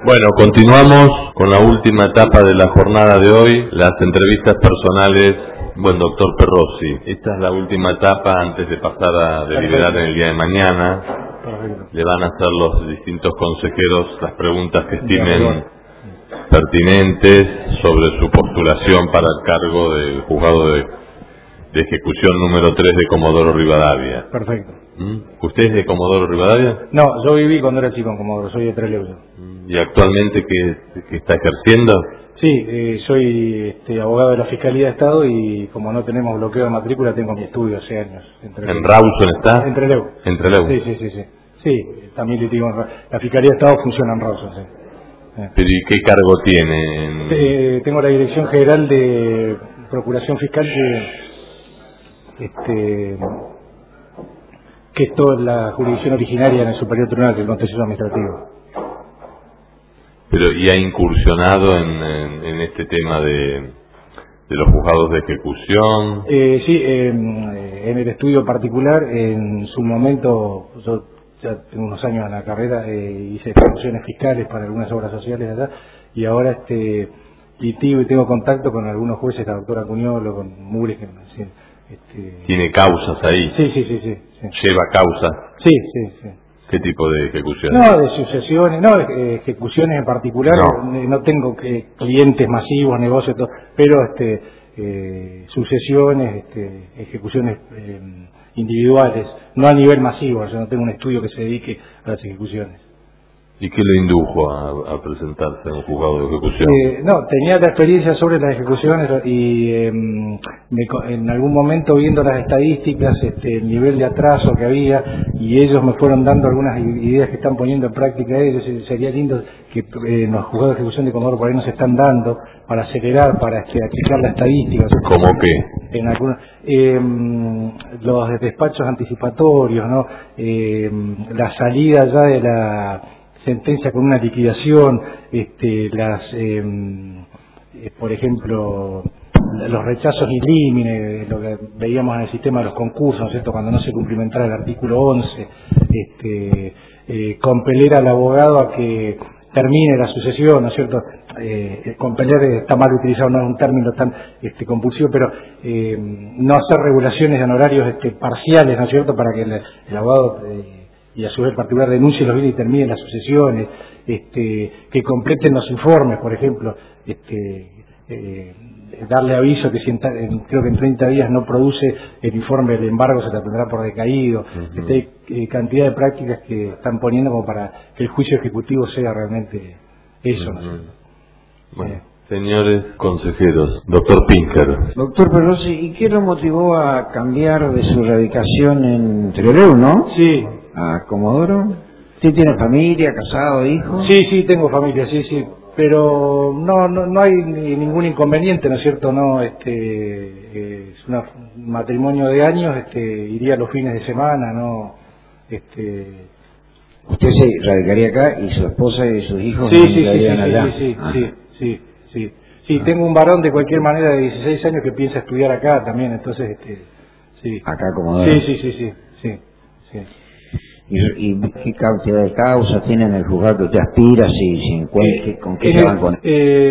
Bueno, continuamos con la última etapa de la jornada de hoy, las entrevistas personales. Bueno, doctor Perrossi, esta es la última etapa antes de pasar a deliberar en el día de mañana. Le van a hacer los distintos consejeros las preguntas que estimen pertinentes sobre su postulación para el cargo del juzgado de ejecución número 3 de Comodoro Rivadavia. Perfecto. ¿Usted es de Comodoro Rivadavia? No, yo viví cuando era chico en Comodoro, soy de Trelew. ¿Y actualmente qué está ejerciendo? Sí, soy abogado de la Fiscalía de Estado y como no tenemos bloqueo de matrícula, tengo mi estudio hace años. ¿En Rawson está? En Trelew. ¿En Trelew? Sí. Sí, también litigo en Rawson. La Fiscalía de Estado funciona en Rawson, sí. ¿Pero y qué cargo tiene? Tengo la Dirección General de Procuración Fiscal que es toda la jurisdicción originaria en el Superior Tribunal, que es el Contencioso Administrativo. Pero ¿y ha incursionado en este tema de los juzgados de ejecución? Sí, en el estudio particular, en su momento, yo ya tengo unos años en la carrera, hice ejecuciones fiscales para algunas obras sociales allá, y ahora litigo y tengo contacto con algunos jueces, la doctora Cuñolo, con Mures, que ¿Tiene causas ahí? Sí. ¿Lleva causas? Sí. ¿Qué tipo de ejecuciones? No, de sucesiones, ejecuciones en particular, no tengo clientes masivos, negocios, todo, pero sucesiones, ejecuciones individuales, no a nivel masivo, yo no tengo un estudio que se dedique a las ejecuciones. ¿Y qué lo indujo a presentarse en un juzgado de ejecución? No, tenía la experiencia sobre las ejecuciones y en algún momento viendo las estadísticas, el nivel de atraso que había, y ellos me fueron dando algunas ideas que están poniendo en práctica ellos. Sería lindo que en los juzgados de ejecución de Comodoro por ahí nos están dando para acelerar, para aplicar la estadística. ¿Cómo qué? En algunos, los despachos anticipatorios, ¿no? La salida ya de la sentencia con una liquidación, por ejemplo, los rechazos in limine, lo que veíamos en el sistema de los concursos, ¿no es cierto?, cuando no se cumplimentara el artículo 11, compeler al abogado a que termine la sucesión, ¿no es cierto? Compeler está mal utilizado, no es un término tan compulsivo, pero no hacer regulaciones de honorarios parciales, ¿no es cierto?, para que el abogado y a su vez particular denuncie los bienes y termine las sucesiones, que completen los informes, por ejemplo, darle aviso que si creo que en 30 días no produce el informe del embargo se la tendrá por decaído. Hay cantidad de prácticas que están poniendo como para que el juicio ejecutivo sea realmente eso. ¿No? Bueno, señores consejeros, doctor Pinker. Doctor Perrossi, ¿y qué lo motivó a cambiar de su radicación en Trelew, no? Sí. ¿A Comodoro? ¿Sí tiene familia, casado, hijos? Sí, tengo familia, sí, pero no hay ningún inconveniente, ¿no es cierto? No, es un matrimonio de años, iría los fines de semana, no, ¿Usted se radicaría acá y su esposa y sus hijos emigrarían allá? Sí, tengo un varón de cualquier manera de 16 años que piensa estudiar acá también, entonces, sí. ¿Acá Comodoro? Sí. ¿Y qué cantidad de causas tiene en el juzgado que usted aspira? ¿Con qué se van con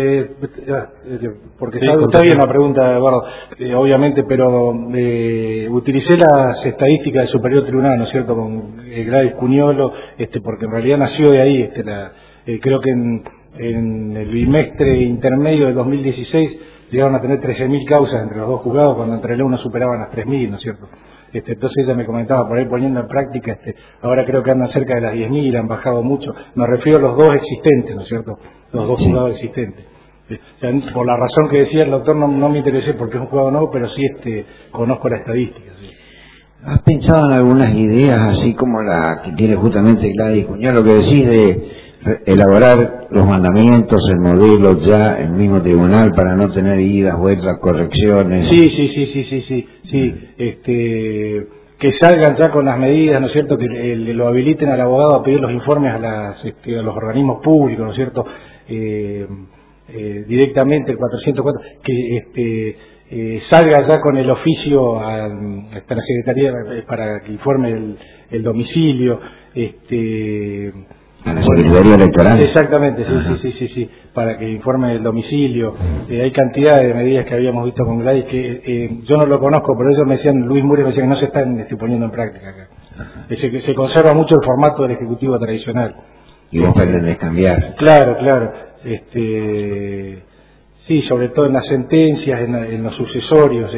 porque está bien la pregunta, Eduardo, obviamente, pero utilicé las estadísticas del Superior Tribunal, ¿no es cierto?, con Gladys Cuñolo, porque en realidad nació de ahí, creo que en el bimestre intermedio de 2016 llegaron a tener 13.000 causas entre los dos juzgados, cuando entre el uno superaban las 3.000, ¿no es cierto? Entonces ella me comentaba por ahí poniendo en práctica, ahora creo que andan cerca de las 10.000, han bajado mucho. Me refiero a los dos existentes, ¿no es cierto? Los dos juzgados existentes. O sea, por la razón que decía el doctor no me interesé porque es un juzgado nuevo, pero sí conozco la estadística. Sí. ¿Has pensado en algunas ideas así como la que tiene justamente Gladys Cuñolo, lo que decís de elaborar los mandamientos, el modelo ya en el mismo tribunal para no tener idas, vueltas, correcciones? Sí, que salgan ya con las medidas, ¿no es cierto?, que lo habiliten al abogado a pedir los informes a los organismos públicos, ¿no es cierto?, directamente el 404, que salga ya con el oficio hasta la Secretaría para que informe el domicilio, a la Secretaría Electoral. Exactamente, sí, para que informe el domicilio. Hay cantidad de medidas que habíamos visto con Gladys que yo no lo conozco, pero ellos me decían, Luis Muriel me decía que no se están poniendo en práctica acá. Que se conserva mucho el formato del Ejecutivo tradicional. Y vos pretendés cambiar. Claro. Sí, sobre todo en las sentencias, en los sucesorios,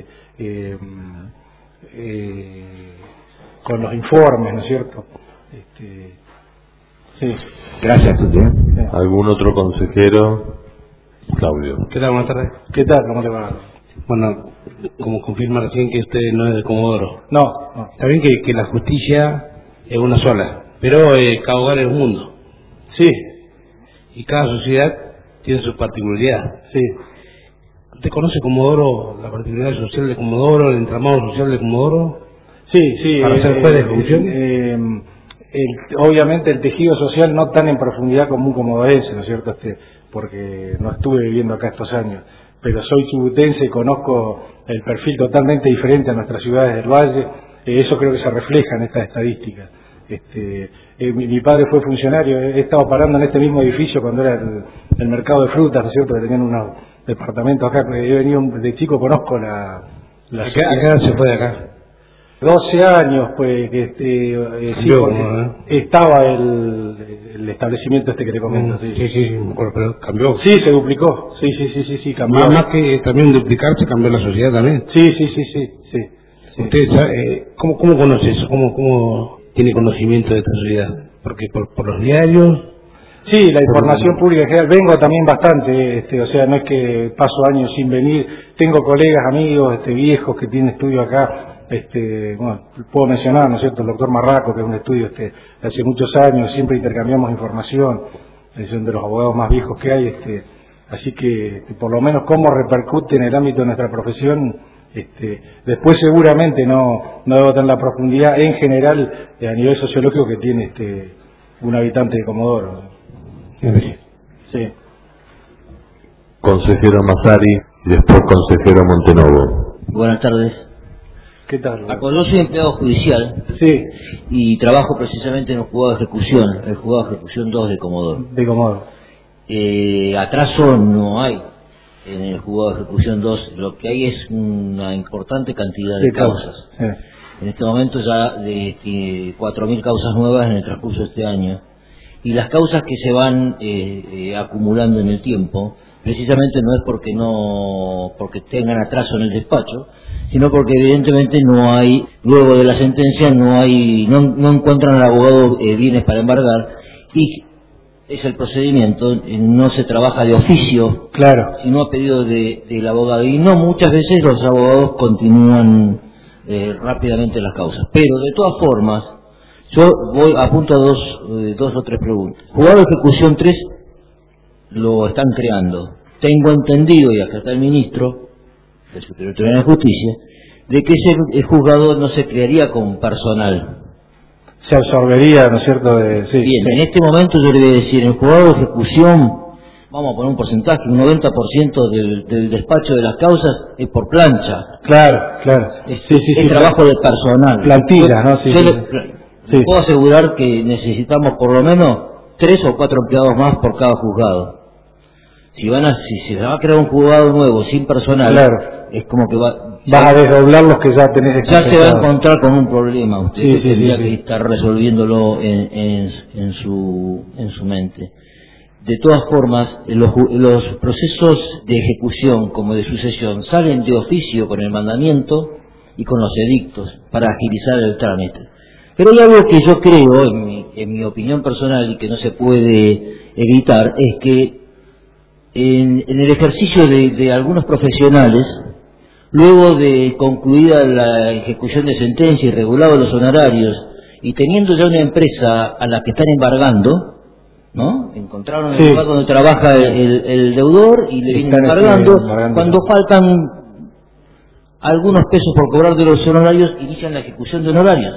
con los informes, ¿no es cierto? Sí. Gracias, Tuti. ¿Algún otro consejero? Claudio. ¿Qué tal? Buenas tardes. ¿Qué tal? ¿Cómo le va? Bueno, como confirma recién que usted no es de Comodoro. No. Está bien que la justicia es una sola, pero cada hogar es un mundo. Sí. Y cada sociedad tiene su particularidad. Sí. ¿Usted conoce Comodoro, la particularidad social de Comodoro, el entramado social de Comodoro? Sí. ¿Para ser juez de ejecución? Obviamente el tejido social no tan en profundidad como un comodorense, ¿no es cierto? Porque no estuve viviendo acá estos años, pero soy chubutense y conozco el perfil totalmente diferente a nuestras ciudades del Valle. Eso creo que se refleja en estas estadísticas. Mi padre fue funcionario, he estado parando en este mismo edificio cuando era el mercado de frutas, ¿no es cierto? Que tenían unos departamentos acá. He venido de chico, conozco la acá se fue de acá. 12 años, pues, sí, porque estaba el establecimiento que te comento. Sí, pero cambió. Sí, se duplicó. Sí, cambió. Más que también duplicarse, cambió la sociedad también. Sí. ¿Usted sabe, cómo conoce eso? ¿Cómo tiene conocimiento de esta sociedad? Porque por los diarios. Sí, la información pública en general. Vengo también bastante, o sea, no es que paso años sin venir. Tengo colegas, amigos, viejos que tienen estudio acá. Bueno, puedo mencionar, ¿no es cierto?, el doctor Marraco, que es un estudio de hace muchos años, siempre intercambiamos información, es uno de los abogados más viejos que hay, así que por lo menos cómo repercute en el ámbito de nuestra profesión, después seguramente no debo tener la profundidad en general a nivel sociológico que tiene un habitante de Comodoro. Sí. Consejero Massari y después consejero Montenovo. Buenas tardes. ¿Qué tal? Yo soy empleado judicial. Sí. Y trabajo precisamente en el juzgado de ejecución, el juzgado de ejecución 2 de Comodoro. De Comodoro. Atraso no hay en el juzgado de ejecución 2, lo que hay es una importante cantidad de causas. Sí. En este momento ya de 4.000 causas nuevas en el transcurso de este año. Y las causas que se van acumulando en el tiempo, precisamente no es porque tengan atraso en el despacho, sino porque evidentemente no hay, luego de la sentencia no encuentran al abogado bienes para embargar, y es el procedimiento, no se trabaja de oficio, claro, sino a pedido del abogado, y no muchas veces los abogados continúan rápidamente las causas. Pero de todas formas, yo apunto a dos o tres preguntas. Juzgado de ejecución 3 lo están creando. Tengo entendido, y acá está el ministro del Superior Tribunal de Justicia, de que ese juzgado no se crearía con personal. Se absorbería, ¿no es cierto? Sí, bien, sí. En este momento yo le voy a decir, en el juzgado de ejecución, vamos a poner un porcentaje, un 90% del despacho de las causas es por plancha. Claro. Es trabajo de personal. Plantilla, ¿no? Sí. Puedo asegurar que necesitamos por lo menos 3 o 4 empleados más por cada juzgado. Si se va a crear un juzgado nuevo sin personal, claro, es como que vas a desdoblar los que ya tenés. Ya se va a encontrar con un problema. Usted tendría que estar resolviéndolo en su mente. De todas formas, los procesos de ejecución como de sucesión salen de oficio con el mandamiento y con los edictos para agilizar el trámite. Pero hay algo que yo creo, en mi opinión personal, y que no se puede evitar, es que en el ejercicio de algunos profesionales, luego de concluida la ejecución de sentencia y regulados los honorarios, y teniendo ya una empresa a la que están embargando, ¿no? Encontraron el lugar donde trabaja el deudor y le vienen embargando. Cuando faltan algunos pesos por cobrar de los honorarios, inician la ejecución de honorarios.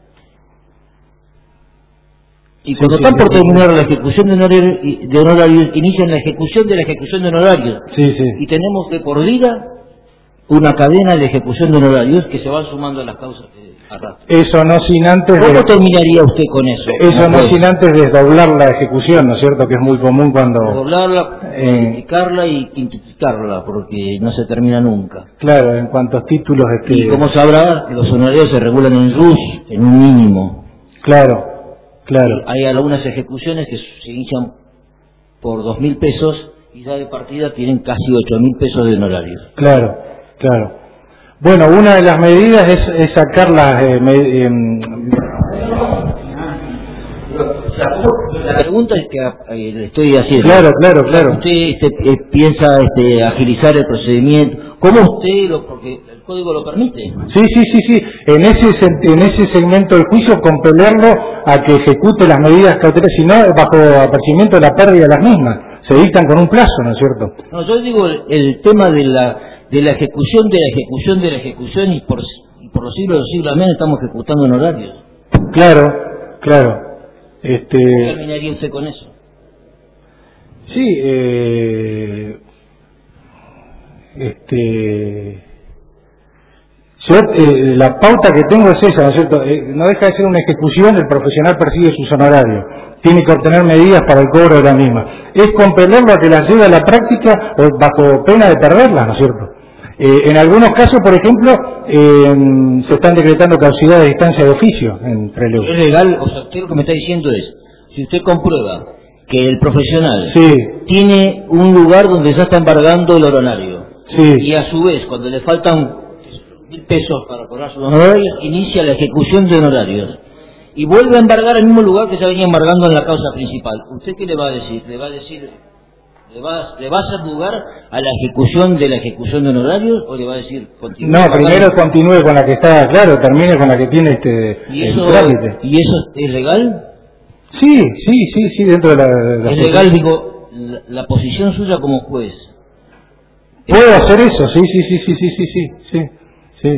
Y cuando están por terminar la ejecución de honorarios, inician la ejecución de la ejecución de honorarios. Y tenemos de por vida una cadena de ejecución de honorarios que se van sumando a las causas Eso no sin antes... ¿Cómo terminaría usted con eso? Eso no sin antes desdoblar la ejecución, ¿no es cierto? Que es muy común cuando... Desdoblarla, multiplicarla y quintuplicarla, porque no se termina nunca. Claro, en cuantos títulos... Y como sabrá, los honorarios se regulan en RUS, en un mínimo. Claro, claro. Hay algunas ejecuciones que se inician por 2.000 pesos y ya de partida tienen casi 8.000 pesos de honorarios. Claro, claro. Bueno, una de las medidas es sacar las... La pregunta es que le estoy haciendo. Claro. ¿Usted piensa agilizar el procedimiento? ¿Cómo usted porque el código lo permite? Sí. En ese segmento del juicio, compelerlo a que ejecute las medidas cautelares, si no, bajo apercibimiento de la pérdida de las mismas. Se dictan con un plazo, ¿no es cierto? No, yo digo el tema de la ejecución y por los siglos de los siglos amén estamos ejecutando en horarios. Claro. ¿Cómo terminaría usted con eso? Sí, la pauta que tengo es esa, ¿no es cierto? No deja de ser una ejecución, el profesional persigue sus honorarios, tiene que obtener medidas para el cobro de la misma. Es compelerlo a que las lleve a la práctica o bajo pena de perderlas, ¿no es cierto? En algunos casos, por ejemplo, se están decretando causidad de distancia de oficio entre los... Es legal, o sea, usted lo que me está diciendo es, si usted comprueba que el profesional tiene un lugar donde ya está embargando el honorario, y a su vez, cuando le faltan 1.000 pesos para cobrar sus honorarios, inicia la ejecución de honorarios, y vuelve a embargar el mismo lugar que ya venía embargando en la causa principal, ¿usted qué le va a decir? ¿Le va a hacer lugar a la ejecución de honorarios o le va a decir continúe? No, primero continúe con la que está, claro, termine con la que tiene el trámite. ¿Y eso es legal? Sí, dentro de la es legal, digo, la posición suya como juez. ¿Puedo hacer eso? Sí.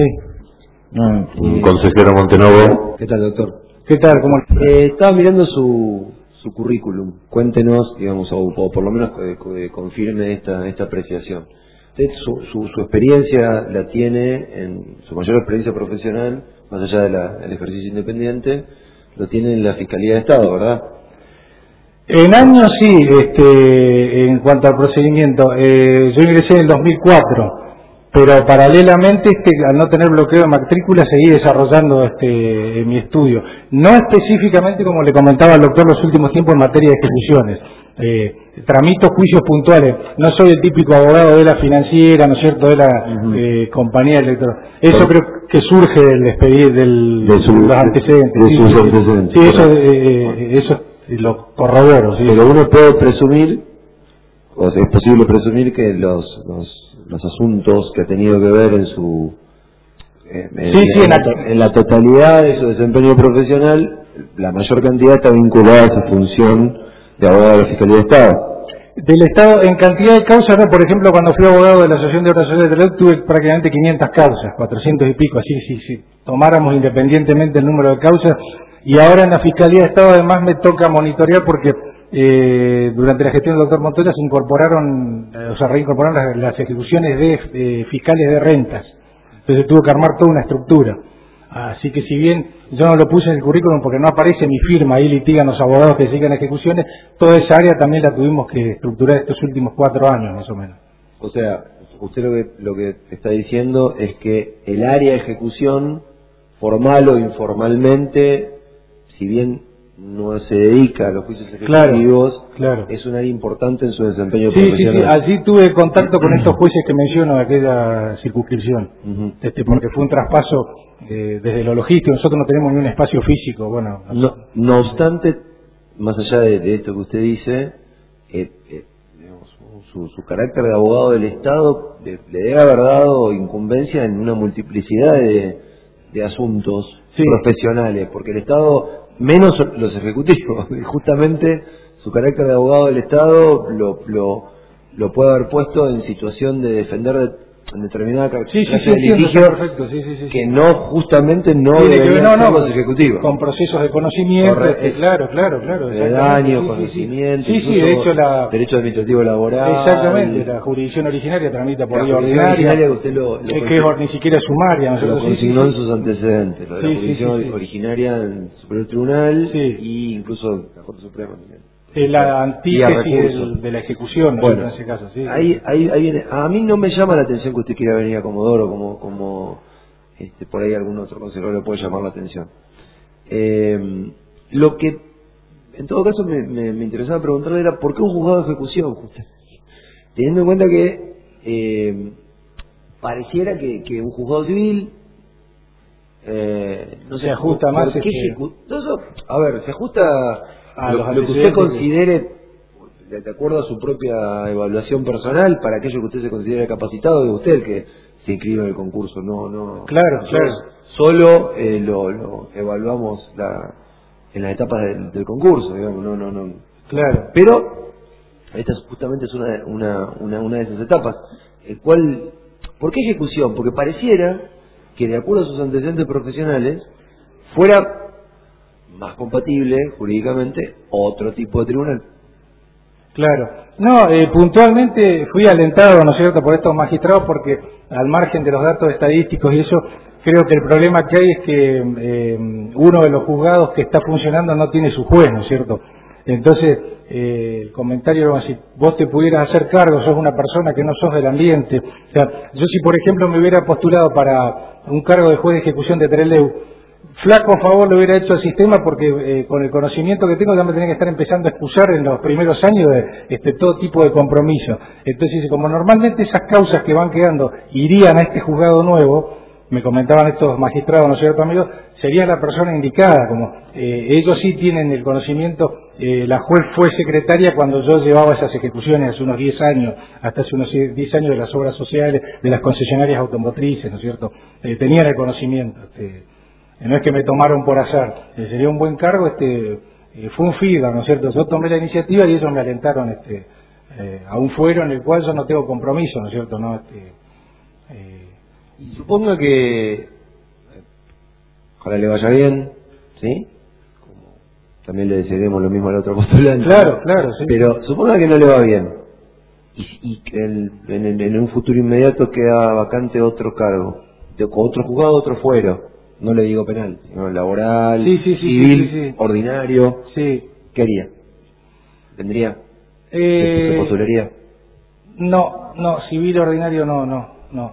Consejero Montenovo. ¿Qué tal, doctor? ¿Qué tal? ¿Cómo? Estaba mirando su currículum. Cuéntenos, digamos, o por lo menos confirme esta apreciación. Usted su experiencia la tiene, en su mayor experiencia profesional, más allá del ejercicio independiente, lo tiene en la Fiscalía de Estado, ¿verdad? En años sí, en cuanto al procedimiento. Yo ingresé en el 2004. Pero paralelamente, al no tener bloqueo de matrícula, seguí desarrollando mi estudio. No específicamente, como le comentaba al doctor, los últimos tiempos en materia de ejecuciones. Tramito juicios puntuales. No soy el típico abogado de la financiera, ¿no es cierto?, de la compañía electoral. Eso creo que surge del expediente, de los antecedentes. Sí, eso lo corroboro. ¿Sí? Pero uno puede presumir, o sea, es posible presumir que los asuntos que ha tenido que ver en la totalidad de su desempeño profesional, la mayor cantidad está vinculada a esa función de abogado de la Fiscalía de Estado. Del Estado, en cantidad de causas, ¿no? Por ejemplo, cuando fui abogado de la Asociación de Obras Sociales de Derecho, tuve prácticamente 500 causas, 400 y pico, así, si tomáramos independientemente el número de causas. Y ahora en la Fiscalía de Estado además me toca monitorear porque durante la gestión del doctor Montoya se reincorporaron las ejecuciones de fiscales de rentas. Entonces tuve que armar toda una estructura. Así que si bien yo no lo puse en el currículum porque no aparece mi firma, ahí litigan los abogados que se dedican a ejecuciones, toda esa área también la tuvimos que estructurar estos últimos 4 años más o menos. O sea, usted lo que está diciendo es que el área de ejecución, formal o informalmente, si bien no se dedica a los juicios ejecutivos, claro. Es un área importante en su desempeño profesional. Sí, allí tuve contacto con estos jueces que menciono de aquella circunscripción, porque fue un traspaso desde lo logístico. Nosotros no tenemos ni un espacio físico. Bueno, no obstante, más allá de esto que usted dice, su carácter de abogado del Estado le debe haber dado incumbencia en una multiplicidad de asuntos profesionales, porque el Estado, menos los ejecutivos, justamente su carácter de abogado del Estado lo puede haber puesto en situación de defender en determinada sí, clase de entiendo, litigio perfecto, sí. que no, justamente no Tiene que ver, deberían ser no, los ejecutivos. con procesos de conocimiento, claro. De daño, conocimiento, sí, de hecho derecho administrativo laboral. Exactamente, la jurisdicción originaria tramita por vía ordinaria, ordinaria, que usted ni siquiera es sumaria, ¿no? Lo consignó en sus antecedentes, lo de la jurisdicción originaria en el Superior Tribunal y incluso la Corte Suprema también. La antítesis de la ejecución, ¿no? Bueno, en ese caso, sí. Ahí viene. A mí no me llama la atención que usted quiera venir a Comodoro como por ahí algún otro consejero le puede llamar la atención. Lo que en todo caso me interesaba preguntarle era ¿por qué un juzgado de ejecución? Teniendo en cuenta que pareciera que un juzgado civil no se ajusta más. A ver, se ajusta a lo que usted considere, de acuerdo a su propia evaluación personal, para aquello que usted se considere capacitado, de usted el que se inscribe en el concurso. No. Claro. Solo lo evaluamos en las etapas del concurso, digamos. No. Claro. Pero esta justamente es una de esas etapas. ¿Por qué ejecución? Porque pareciera que, de acuerdo a sus antecedentes profesionales, fuera más compatible jurídicamente otro tipo de tribunal. Claro. No, puntualmente fui alentado, ¿no es cierto?, por estos magistrados, porque al margen de los datos estadísticos y eso, creo que el problema que hay es que uno de los juzgados que está funcionando no tiene su juez, ¿no es cierto? Entonces, el comentario era, si vos te pudieras hacer cargo, sos una persona que no sos del ambiente. O sea, yo si por ejemplo me hubiera postulado para un cargo de juez de ejecución de Trelew, flaco favor le hubiera hecho al sistema, porque con el conocimiento que tengo ya me tenía que estar empezando a excusar en los primeros años de todo tipo de compromiso. Entonces, como normalmente esas causas que van quedando irían a este juzgado nuevo, me comentaban estos magistrados, ¿no es cierto, amigos? Sería la persona indicada, como ellos sí tienen el conocimiento. La juez fue secretaria cuando yo llevaba esas ejecuciones hace unos 10 años, hasta hace unos 10 años, de las obras sociales, de las concesionarias automotrices, ¿no es cierto? Tenían el conocimiento. No es que me tomaron por azar. Sería un buen cargo. Fue un feedback, ¿no es cierto? Yo tomé la iniciativa y ellos me alentaron a un fuero en el cual yo no tengo compromiso, ¿no es cierto? No, y suponga que ojalá le vaya bien, ¿sí? Como también le desearemos lo mismo al otro postulante. Claro, sí. Pero suponga que no le va bien y que en un futuro inmediato queda vacante otro cargo, otro juzgado, otro fuero. No le digo penal, sino laboral, civil, ordinario. Sí. ¿Qué haría? ¿Vendría? ¿Se postularía? No, civil ordinario no.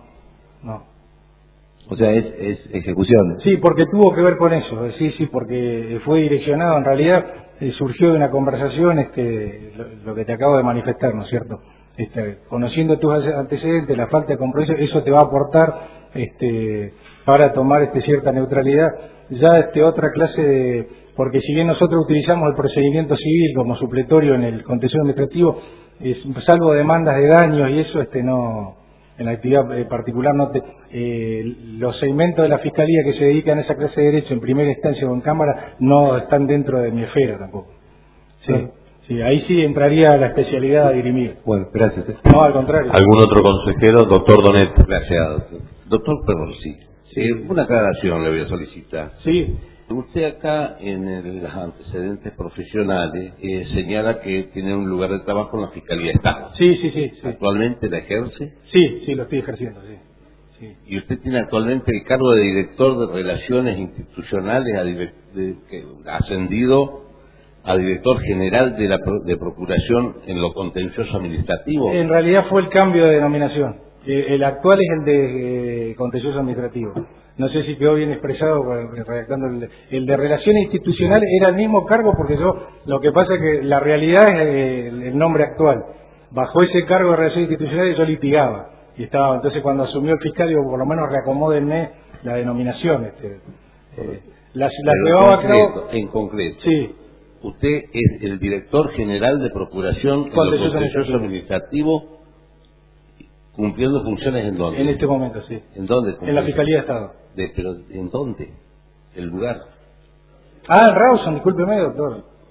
O sea, es ejecución. Sí, porque tuvo que ver con eso. Sí, porque fue direccionado. En realidad surgió de una conversación lo que te acabo de manifestar, ¿no es cierto? Conociendo tus antecedentes, la falta de compromiso, eso te va a aportar para tomar cierta neutralidad. Ya otra clase de... Porque si bien nosotros utilizamos el procedimiento civil como supletorio en el contencioso administrativo, salvo demandas de daños y eso, no... En la actividad particular, los segmentos de la Fiscalía que se dedican a esa clase de derecho en primera instancia o en Cámara no están dentro de mi esfera tampoco. Sí, ahí sí entraría la especialidad a dirimir. Bueno, gracias. No, al contrario. ¿Algún otro consejero? Doctor Donet. Gracias, doctor. Doctor Perrossi, una aclaración le voy a solicitar. Sí. Usted acá en los antecedentes profesionales señala que tiene un lugar de trabajo en la Fiscalía de Estado. Sí. ¿Actualmente la ejerce? Sí, lo estoy ejerciendo, sí. ¿Y usted tiene actualmente el cargo de director de Relaciones Institucionales, ascendido a director general de Procuración en lo contencioso administrativo? En realidad fue el cambio de denominación. El actual es el de contencioso administrativo. No sé si quedó bien expresado redactando el de Relaciones Institucionales. Era el mismo cargo, porque lo que pasa es que la realidad es el nombre actual. Bajo ese cargo de Relaciones Institucionales yo litigaba. Entonces cuando asumió el fiscal, digo, por lo menos reacomódenme la denominación. Las llevaba a cabo. En concreto. Sí. Usted es el director general de Procuración en lo contencioso administrativo, cumpliendo funciones ¿en dónde? En este momento, sí. ¿En dónde? En la Fiscalía de Estado. ¿Pero en dónde? ¿El lugar? En Rawson, discúlpeme, doctor.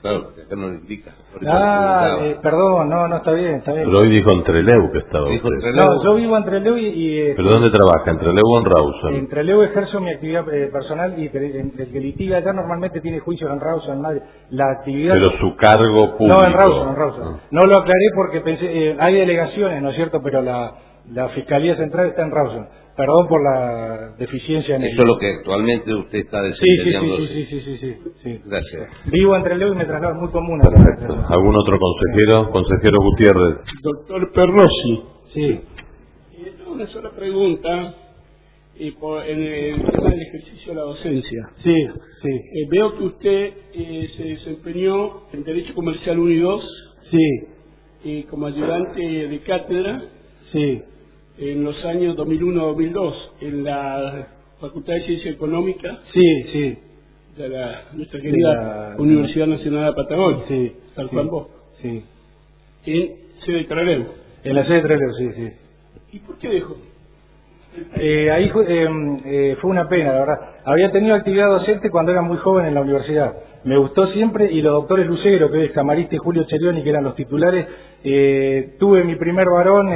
Claro, porque acá no lo indica. Perdón, no, está bien. Pero hoy dijo en Trelew que estaba usted. No, yo vivo en Trelew y ¿Pero dónde trabaja? ¿En Trelew o en Rawson? En Trelew ejerzo mi actividad personal y el que litiga allá normalmente tiene juicios en Rawson. La actividad... Pero su cargo público... No, en Rawson. No lo aclaré porque pensé, hay delegaciones, ¿no es cierto? Pero la Fiscalía Central está en Rawson. Perdón por la deficiencia en eso es lo que actualmente usted está desempeñando. Sí. Gracias. Vivo en Trelew y me traslado, muy común. Perfecto. ¿Algún otro consejero? Consejero Gutiérrez. Doctor Perrossi. Sí. Tengo una sola pregunta en el tema del ejercicio de la docencia. Sí. Veo que usted se desempeñó en Derecho Comercial 1 y 2. Sí. Como ayudante de cátedra. Sí. En los años 2001-2002 en la Facultad de Ciencia Económica. Sí. De nuestra querida Universidad Nacional de Patagonia. Sí. San Juan Bosco. Sí. En sede de Trelew. En la sede de Trelew, sí. ¿Y por qué dejó? Ahí fue una pena, la verdad. Había tenido actividad docente cuando era muy joven en la universidad. Me gustó siempre, y los doctores Lucero, que es Camarista, y Julio Cherioni, que eran los titulares, tuve mi primer varón,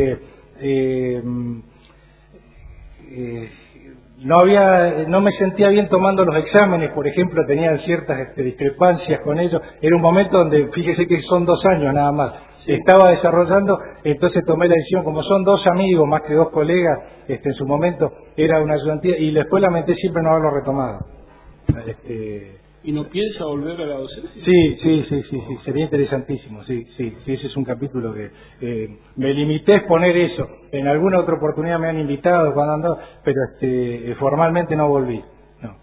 no me sentía bien tomando los exámenes, por ejemplo, tenía ciertas discrepancias con ellos. Era un momento donde, fíjese que son 2 años nada más, estaba desarrollando, entonces tomé la decisión, como son 2 amigos más que 2 colegas, en su momento era una ayudantía, y después lamenté siempre no haberlo retomado. ¿Y no piensa volver a la docencia? Sí, sería interesantísimo, sí, ese es un capítulo que me limité a exponer eso. En alguna otra oportunidad me han invitado cuando andaba, pero formalmente no volví. No.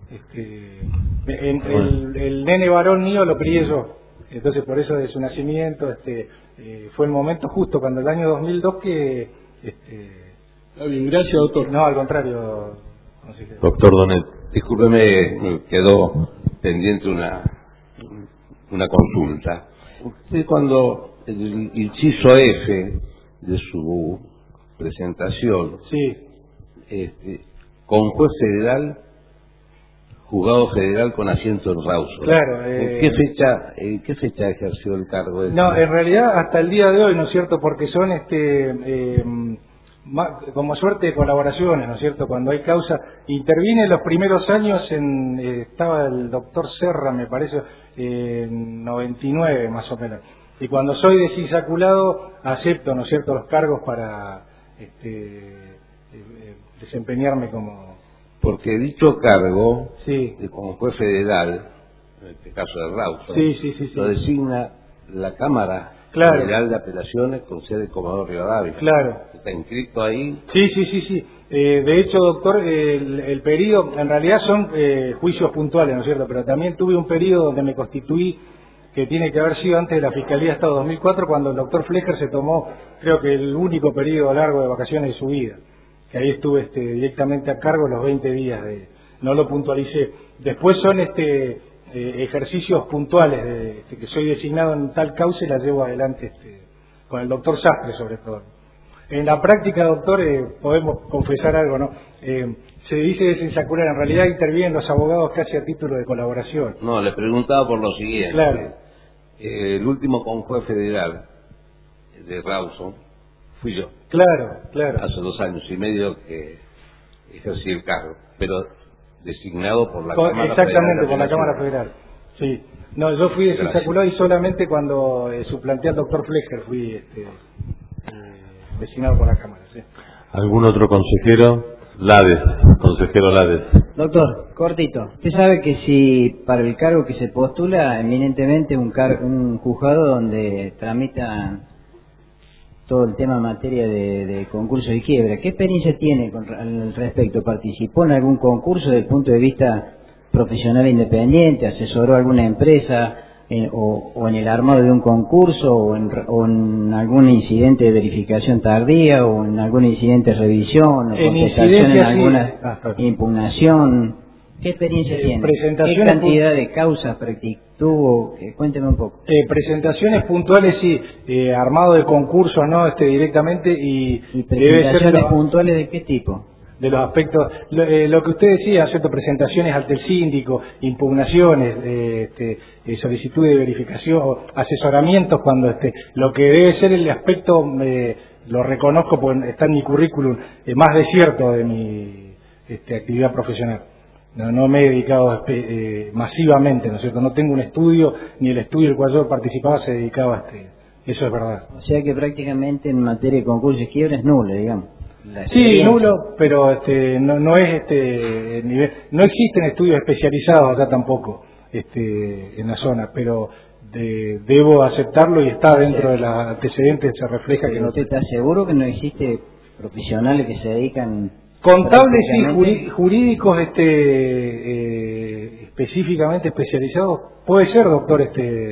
El nene varón mío lo crié yo, entonces por eso de su nacimiento fue el momento justo cuando el año 2002 que... Está bien, gracias, doctor. No, al contrario, consejero. Doctor Donet. Discúlpeme, me quedó pendiente una consulta. Usted, cuando el inciso F de su presentación, con juez federal, juzgado federal con asiento en Rawson. Claro. ¿En qué fecha ejerció el cargo? No, en realidad hasta el día de hoy, ¿no es cierto? Porque son como suerte de colaboraciones, ¿no es cierto? Cuando hay causa, intervine en los primeros años, estaba el doctor Serra, me parece, en 99 más o menos. Y cuando soy desinsaculado, acepto, ¿no es cierto?, los cargos para desempeñarme como... Porque dicho cargo, sí, como juez federal, en este caso de Rawson, sí, lo designa la Cámara Federal de Apelaciones con sede en Comodoro Rivadavia. Claro. ¿Está inscrito ahí? Sí. De hecho, doctor, el periodo, en realidad son juicios puntuales, ¿no es cierto? Pero también tuve un periodo donde me constituí, que tiene que haber sido antes de la Fiscalía de Estado 2004, cuando el doctor Flecher se tomó, creo que el único periodo largo de vacaciones de su vida. Que ahí estuve directamente a cargo los 20 días, no lo puntualicé. Después son ejercicios puntuales, que soy designado en tal causa y la llevo adelante con el doctor Sastre sobre todo. En la práctica, doctor, podemos confesar algo, ¿no? Se dice desinsacular, en realidad intervienen los abogados casi a título de colaboración. No, le preguntaba por lo siguiente. Claro. El último conjuez federal de Rawson fui yo. Claro. Hace 2 años y medio que ejercí el cargo, pero designado por la Cámara Federal. Exactamente, por la Cámara Federal. Sí. No, yo fui desinsaculado y solamente cuando suplanté al doctor Flecher fui designado por la Cámara. Sí. ¿Algún otro consejero? Consejero Lades. Doctor, cortito. Usted sabe que si para el cargo que se postula, eminentemente un juzgado donde tramita todo el tema en materia de concurso y quiebra, ¿qué experiencia tiene al respecto? ¿Participó en algún concurso desde el punto de vista profesional independiente? ¿Asesoró a alguna empresa o en el armado de un concurso o en algún incidente de verificación tardía o en algún incidente de revisión o contestación en alguna impugnación? ¿Qué experiencia tiene? ¿Qué cantidad de causas tuvo? Cuénteme un poco. Presentaciones puntuales, sí. Armado de concursos, ¿no? Directamente y presentaciones puntuales de qué tipo? de los aspectos, lo que usted decía, ¿cierto? Presentaciones ante el síndico, impugnaciones, solicitud de verificación, asesoramientos, cuando lo que debe ser el aspecto, lo reconozco porque está en mi currículum, más desierto de mi actividad profesional. No me he dedicado masivamente, ¿no es cierto? No tengo un estudio, ni el estudio del cual yo participaba se dedicaba a eso es verdad. O sea que prácticamente en materia de concursos y quiebra es nulo, digamos. Sí, nulo, pero no es nivel, no existen estudios especializados acá tampoco en la zona, pero debo aceptarlo y está dentro de los antecedentes, se refleja que no. ¿Usted está seguro que no existe profesionales que se dedican contables y jurídicos específicamente especializados? Puede ser, doctor.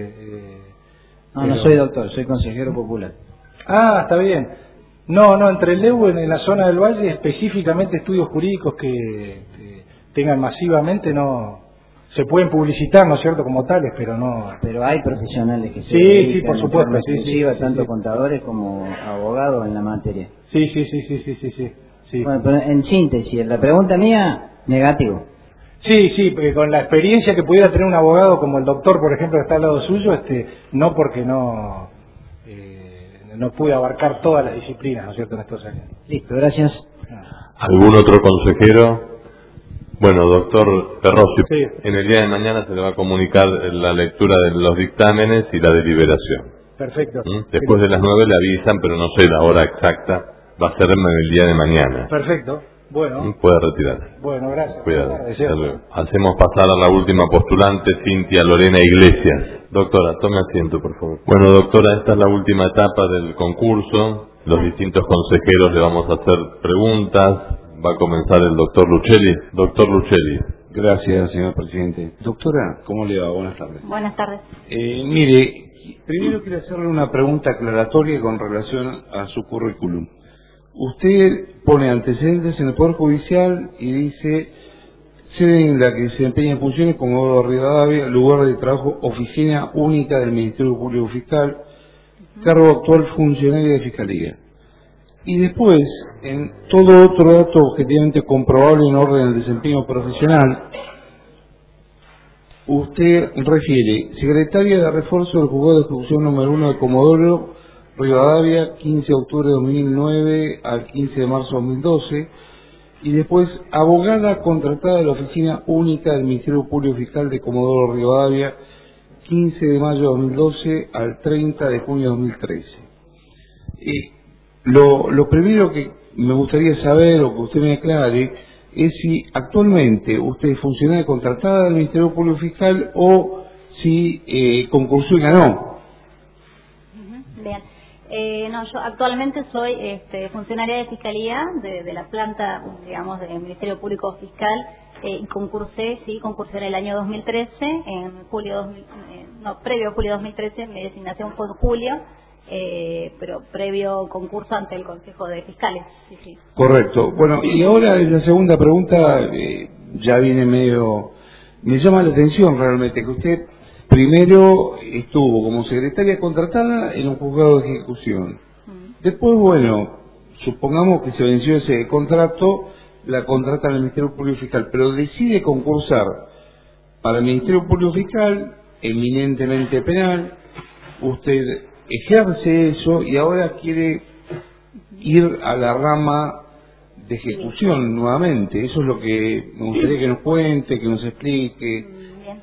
No soy doctor, soy consejero popular. Ah, está bien. No, entre el LEU en la zona del Valle, específicamente estudios jurídicos que tengan masivamente, no se pueden publicitar, ¿no es cierto?, como tales, pero no. Pero hay profesionales que se dedican, sí, por supuesto, sí, tanto contadores como abogados en la materia. Sí. Bueno, pero en síntesis, la pregunta mía, negativo. Sí, con la experiencia que pudiera tener un abogado como el doctor, por ejemplo, que está al lado suyo, no, porque no pude abarcar todas las disciplinas, ¿no es cierto?, en estos años. Listo, gracias. ¿Algún otro consejero? Bueno, doctor Perrossi, sí. En el día de mañana se le va a comunicar la lectura de los dictámenes y la deliberación. Perfecto. Después de las 9 le avisan, pero no sé la hora exacta, va a ser en el día de mañana. Perfecto. Bueno. Puede retirar. Bueno, gracias. Cuidado. Hacemos pasar a la última postulante, Cintia Lorena Iglesias. Doctora, tome asiento, por favor. Bueno, doctora, esta es la última etapa del concurso. Los distintos consejeros le vamos a hacer preguntas. Va a comenzar el doctor Luchelli. Doctor Luchelli. Gracias, señor presidente. Doctora, ¿cómo le va? Buenas tardes. Buenas tardes. Mire, primero quiero hacerle una pregunta aclaratoria con relación a su currículum. Usted pone antecedentes en el Poder Judicial y dice sede en la que se desempeña funciones Comodoro Rivadavia, lugar de trabajo oficina única del Ministerio Público Fiscal, cargo actual funcionario de Fiscalía. Y después, en todo otro dato objetivamente comprobable en orden del desempeño profesional, usted refiere secretaria de refuerzo del Juzgado de Ejecución número 1 de Comodoro Rivadavia, 15 de octubre de 2009 al 15 de marzo de 2012, y después abogada contratada de la Oficina Única del Ministerio Público Fiscal de Comodoro Rivadavia, 15 de mayo de 2012 al 30 de junio de 2013. Lo primero que me gustaría saber, o que usted me aclare, es si actualmente usted es funcionaria contratada del Ministerio Público Fiscal o si concursó y ganó. Bien. No, yo actualmente soy funcionaria de Fiscalía de la planta, digamos, del Ministerio Público Fiscal, y concursé en el año 2013, en julio previo a julio 2013, mi designación fue en julio, pero previo concurso ante el Consejo de Fiscales. Sí. Correcto. Bueno, y ahora la segunda pregunta ya viene medio, me llama la atención realmente, que usted primero estuvo como secretaria contratada en un juzgado de ejecución. Después, bueno, supongamos que se venció ese contrato, la contrata en el Ministerio Público Fiscal, pero decide concursar para el Ministerio Público Fiscal, eminentemente penal. Usted ejerce eso y ahora quiere ir a la rama de ejecución nuevamente. Eso es lo que me gustaría que nos cuente, que nos explique.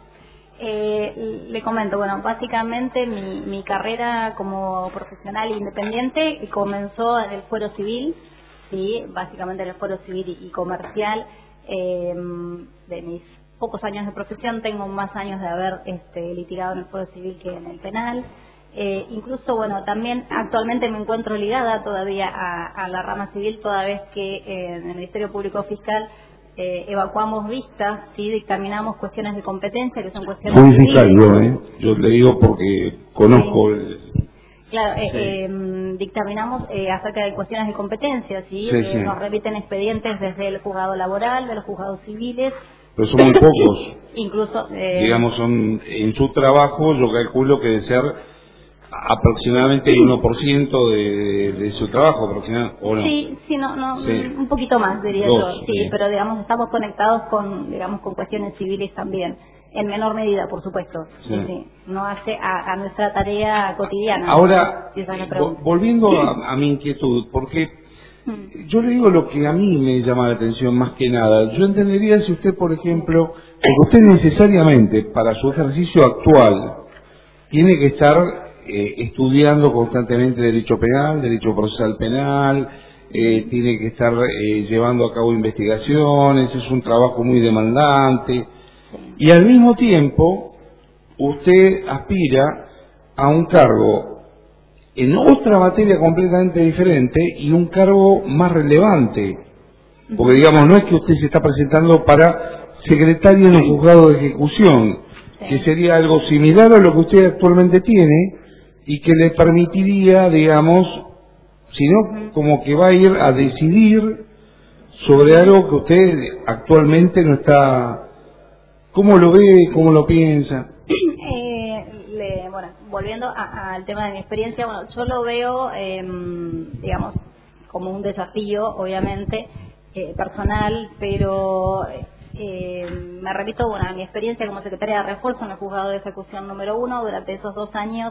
Le comento, bueno, básicamente mi carrera como profesional independiente comenzó en el fuero civil, sí, básicamente en el fuero civil y comercial. De mis pocos años de profesión tengo más años de haber litigado en el fuero civil que en el penal. Incluso, bueno, también actualmente me encuentro ligada todavía a la rama civil, toda vez que en el Ministerio Público Fiscal evacuamos vistas, sí, dictaminamos cuestiones de competencia, que son cuestiones muy fiscal, yo le digo porque conozco claro, dictaminamos acerca de cuestiones de competencia, sí, nos remiten expedientes desde el juzgado laboral, de los juzgados civiles, pero son muy pocos. Incluso digamos, son en su trabajo, yo calculo que debe ser aproximadamente el 1% de su trabajo, aproximadamente, ¿o no? Sí, sí, Sí. un poquito más diría Dos, yo, sí, bien. pero digamos estamos conectados con cuestiones civiles también, en menor medida, por supuesto, Sí. sí, no hace a nuestra tarea cotidiana. Ahora, Si esa es la pregunta. volviendo a mi inquietud, porque yo le digo lo que a mí me llama la atención más que nada. Yo entendería si usted, por ejemplo, que usted necesariamente para su ejercicio actual tiene que estar estudiando constantemente derecho penal, derecho procesal penal, tiene que estar llevando a cabo investigaciones, es un trabajo muy demandante, y al mismo tiempo usted aspira a un cargo en otra materia completamente diferente y un cargo más relevante, porque digamos no es que usted se está presentando para secretario en un juzgado de ejecución, que sería algo similar a lo que usted actualmente tiene y que le permitiría, digamos, sino como que va a ir a decidir sobre algo que usted actualmente no está. ¿Cómo lo ve? ¿Cómo lo piensa? Bueno, volviendo al tema de mi experiencia, bueno, yo lo veo, digamos, como un desafío, obviamente, personal, pero me repito, bueno, a mi experiencia como secretaria de refuerzo en el juzgado de ejecución número 1, durante esos 2 años,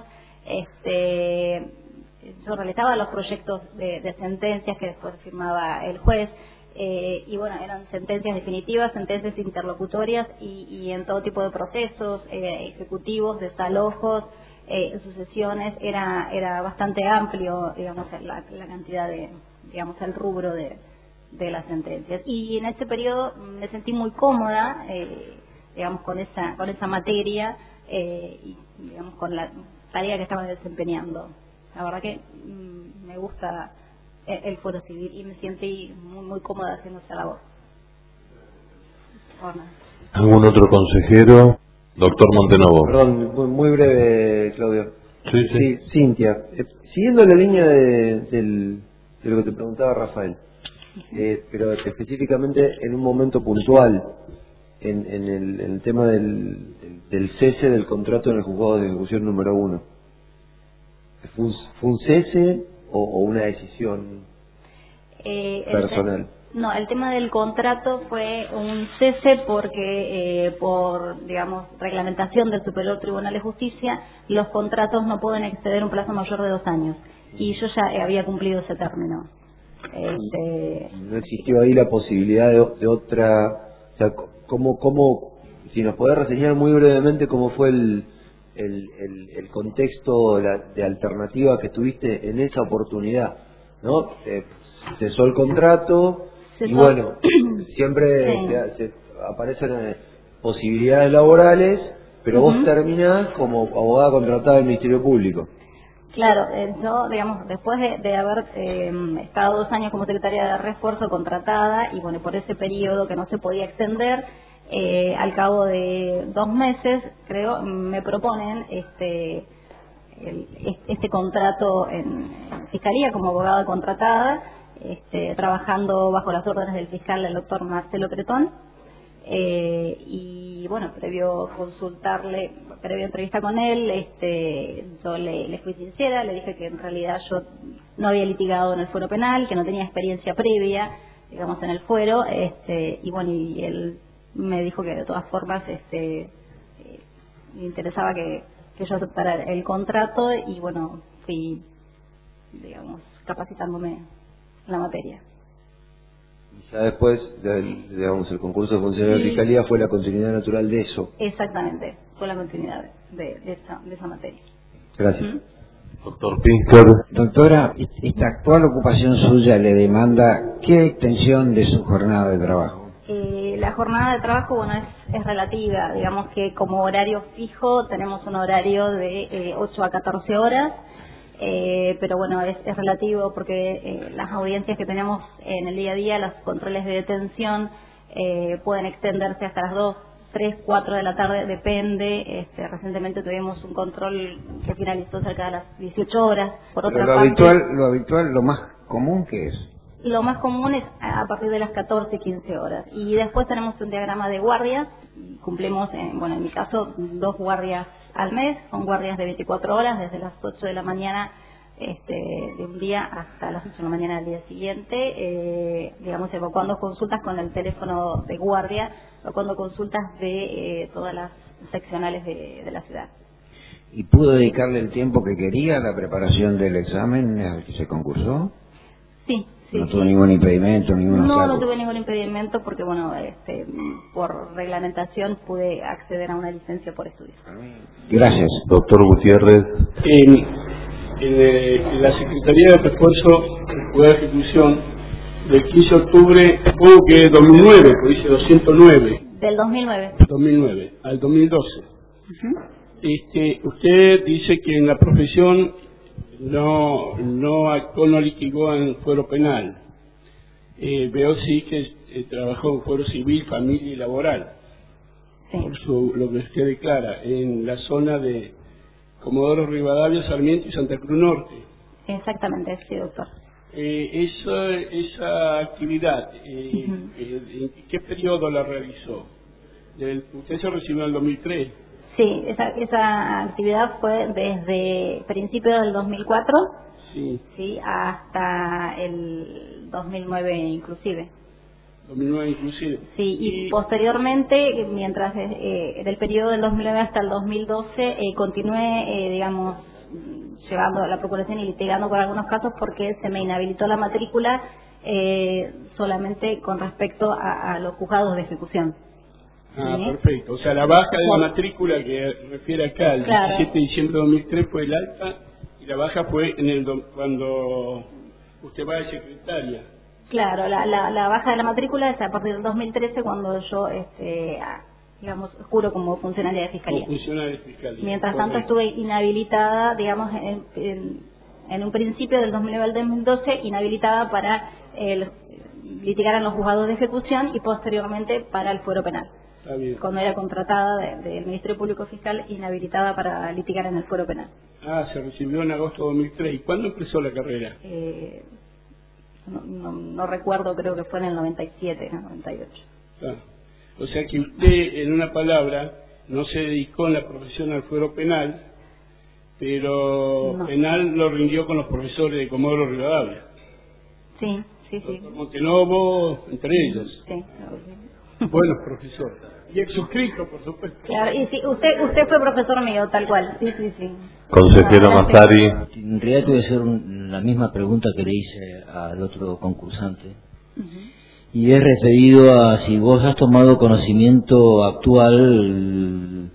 yo realizaba los proyectos de sentencias que después firmaba el juez, y bueno, eran sentencias definitivas, sentencias interlocutorias y en todo tipo de procesos, ejecutivos, desalojos, sucesiones, era bastante amplio, digamos, la cantidad de, digamos, el rubro de las sentencias. Y en este periodo me sentí muy cómoda, digamos, con esa materia, y digamos, con la tarea que estaba desempeñando. La verdad que me gusta el fuero civil y me sentí muy cómoda haciendo esa labor. Bueno. ¿Algún otro consejero? Doctor Montenovo. Perdón, muy breve, Claudio. Sí. Cintia, siguiendo la línea de lo que te preguntaba Rafael, pero específicamente en un momento puntual, en el tema del cese del contrato en el juzgado de ejecución número 1. ¿Fue un cese o una decisión personal? No, el tema del contrato fue un cese porque por, digamos, reglamentación del Superior Tribunal de Justicia, los contratos no pueden exceder un plazo mayor de 2 años. Y yo ya había cumplido ese término. ¿No existió ahí la posibilidad de otra? O sea, si nos podés reseñar muy brevemente cómo fue el contexto de alternativa que tuviste en esa oportunidad, ¿no? Cesó el contrato y bueno, siempre se aparecen posibilidades laborales, pero vos terminás como abogada contratada del Ministerio Público. Claro, yo, digamos, después de haber estado 2 años como secretaria de refuerzo contratada y bueno, por ese periodo que no se podía extender, al cabo de 2 meses, creo, me proponen este contrato en Fiscalía como abogada contratada, trabajando bajo las órdenes del fiscal, el doctor Marcelo Cretón, y bueno, previo entrevista con él, yo le fui sincera, le dije que en realidad yo no había litigado en el fuero penal, que no tenía experiencia previa, digamos, en el fuero, y bueno, y él me dijo que de todas formas me interesaba que yo aceptara el contrato y bueno, fui, digamos, capacitándome en la materia. Y ya después, digamos, el concurso de funcionario de Fiscalía fue la continuidad natural de eso. Exactamente, fue la continuidad de esa materia. Gracias. Doctor Pinsker. Doctora, ¿esta actual ocupación suya le demanda qué extensión de su jornada de trabajo? La jornada de trabajo, bueno, es relativa. Digamos que como horario fijo tenemos un horario de 8 a 14 horas, pero bueno, es relativo porque las audiencias que tenemos en el día a día, los controles de detención, pueden extenderse hasta las 2, 3, 4 de la tarde, depende. Recientemente tuvimos un control que finalizó cerca de las 18 horas. Por otra parte, lo habitual, lo más común, ¿qué es? lo más común es a partir de las 14, 15 horas. Y después tenemos un diagrama de guardias. Cumplimos, en mi caso, 2 guardias al mes. Son guardias de 24 horas, desde las 8 de la mañana de un día hasta las 8 de la mañana del día siguiente. Evacuando consultas con el teléfono de guardia, evacuando consultas de todas las seccionales de la ciudad. ¿Y pudo dedicarle el tiempo que quería a la preparación del examen al que se concursó? Sí. Sí, no tuvo ningún impedimento, no tuve ningún impedimento porque, por reglamentación pude acceder a una licencia por estudios. Gracias. Doctor Gutiérrez. En la Secretaría de Refuerzo del Poder de Ejecución del 15 de octubre, supongo que 2009, pues dice 209. Del 2009. 2009, al 2012. Usted dice que en la profesión no actuó, no litigó en fuero penal. Veo sí que trabajó en fuero civil, familia y laboral. Sí. Por lo que usted declara, en la zona de Comodoro Rivadavia, Sarmiento y Santa Cruz Norte. Exactamente, sí, doctor. Esa actividad, ¿en qué periodo la realizó? Usted se recibió en el 2003. Sí, esa actividad fue desde principios del 2004 sí, hasta el 2009 inclusive. 2009 inclusive. Sí, y posteriormente, mientras del periodo del 2009 hasta el 2012, continué, llevando a la procuración y litigando con algunos casos porque se me inhabilitó la matrícula solamente con respecto a los juzgados de ejecución. Ah, ¿sí? Perfecto. O sea, la baja de la matrícula que refiere acá, el 17 de diciembre de 2003 fue el alta y la baja fue cuando usted va de secretaria. Claro, la baja de la matrícula es a partir del 2013 cuando yo, juro como funcionaria de fiscalía. Como funcionaria de fiscalía. Mientras tanto estuve inhabilitada, en un principio del 2009 al 2012, inhabilitada para litigar en los juzgados de ejecución y posteriormente para el fuero penal. Cuando era contratada del Ministerio Público Fiscal, inhabilitada para litigar en el fuero penal. Ah, se recibió en agosto de 2003. ¿Y cuándo empezó la carrera? No recuerdo, creo que fue en el 97, 98. Ah, o sea que usted, en una palabra, no se dedicó en la profesión al fuero penal, pero penal lo rindió con los profesores de Comodoro Rivadavia. Sí. Doctor Montenovo, entre ellos. Sí. Buenos profesores. Y ex suscrito, por supuesto. Claro, y sí, usted fue profesor mío, tal cual. Sí. Consejero Massari. En realidad te voy a hacer la misma pregunta que le hice al otro concursante. Y es referido a si vos has tomado conocimiento actual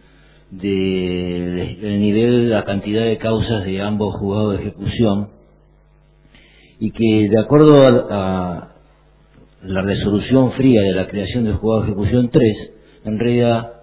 del nivel, la cantidad de causas de ambos juzgados de ejecución, y que de acuerdo a la resolución fría de la creación del juzgado de ejecución 3, en realidad,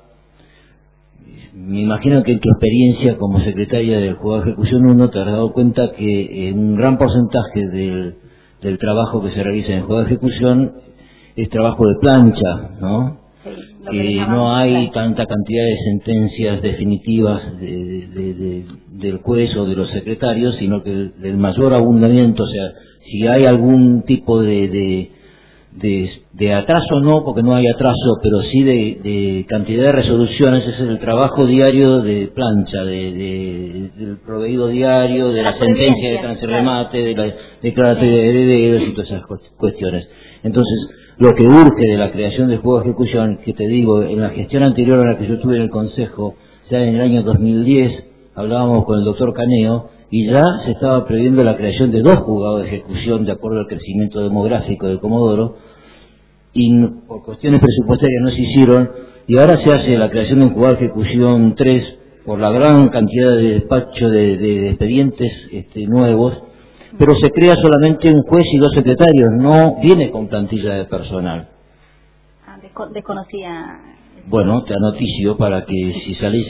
me imagino que en tu experiencia como secretaria del juzgado de ejecución 1 te has dado cuenta que un gran porcentaje del trabajo que se realiza en el juzgado de ejecución es trabajo de plancha, ¿no? Que no hay tanta cantidad de sentencias definitivas del juez o de los secretarios, sino que el mayor abundamiento, o sea, si hay algún tipo de atraso, no, porque no hay atraso, pero sí de cantidad de resoluciones, es el trabajo diario de plancha, del proveído diario, de la sentencia de transremate, de la declaratoria de herederos y todas esas cuestiones. Entonces, lo que urge de la creación del juzgado de ejecución, que te digo, en la gestión anterior a la que yo estuve en el Consejo, ya en el año 2010, hablábamos con el doctor Caneo, y ya se estaba previendo la creación de 2 juzgados de ejecución de acuerdo al crecimiento demográfico de Comodoro, y por cuestiones presupuestarias no se hicieron, y ahora se hace la creación de un juzgado de ejecución 3 por la gran cantidad de despacho de expedientes nuevos, pero se crea solamente un juez y 2 secretarios, no viene con plantilla de personal. Desconocía. Bueno, te anoticio para que si salís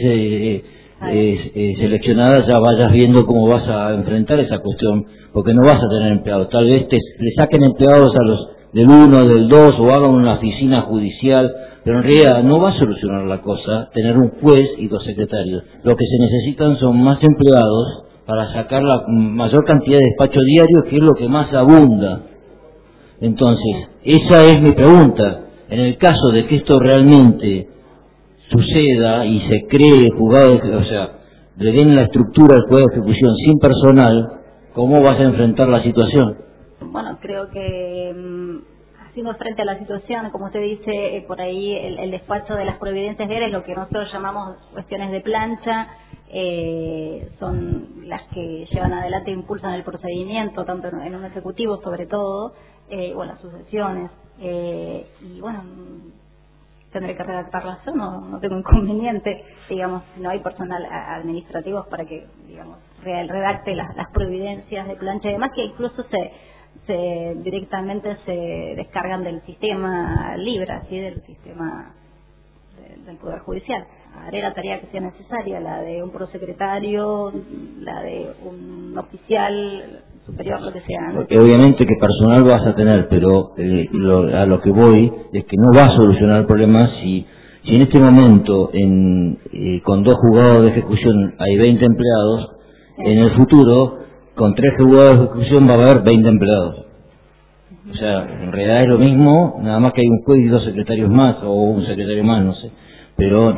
seleccionada ya vayas viendo cómo vas a enfrentar esa cuestión, porque no vas a tener empleados. Tal vez le saquen empleados a los del 1, del 2 o hagan una oficina judicial, pero en realidad no va a solucionar la cosa tener un juez y 2 secretarios. Lo que se necesitan son más empleados para sacar la mayor cantidad de despacho diario, que es lo que más abunda. Entonces, esa es mi pregunta. En el caso de que esto realmente suceda y se cree juzgado, o sea, le den la estructura al juzgado de ejecución sin personal, ¿cómo vas a enfrentar la situación? Bueno, creo que haciendo frente a la situación, como usted dice, por ahí el despacho de las providencias diarias, lo que nosotros llamamos cuestiones de plancha, son las que llevan adelante e impulsan el procedimiento, tanto en un ejecutivo sobre todo, o las sucesiones, y bueno, tendré que redactarlas yo, no tengo inconveniente, digamos, si no hay personal administrativo para que, digamos, redacte las providencias de plancha y demás, que incluso directamente se descargan del sistema Libra, ¿sí? Del sistema del Poder Judicial. Haré la tarea que sea necesaria, la de un prosecretario, la de un oficial superior, lo que sea, ¿no? Obviamente que personal vas a tener, pero a lo que voy es que no va a solucionar el problema si en este momento con 2 juzgados de ejecución hay 20 empleados, en el futuro con 3 juzgados de ejecución va a haber 20 empleados. O sea, en realidad es lo mismo, nada más que hay un juez y 2 secretarios más, o un secretario más, no sé. Pero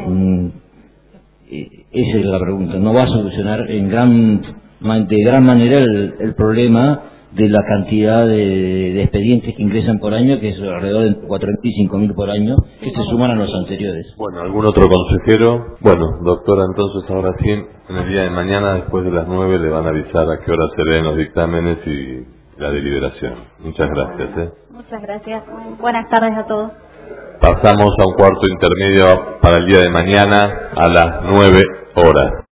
esa es la pregunta. No va a solucionar de gran manera el problema de la cantidad de expedientes que ingresan por año, que es alrededor de 4.000 y 5.000 por año, que se suman a los anteriores. Bueno, ¿algún otro consejero? Bueno, doctora, entonces ahora sí, en el día de mañana, después de las 9, le van a avisar a qué hora se leen los dictámenes y la deliberación. Muchas gracias. Muchas gracias. Buenas tardes a todos. Pasamos a un cuarto intermedio para el día de mañana a las 9 horas.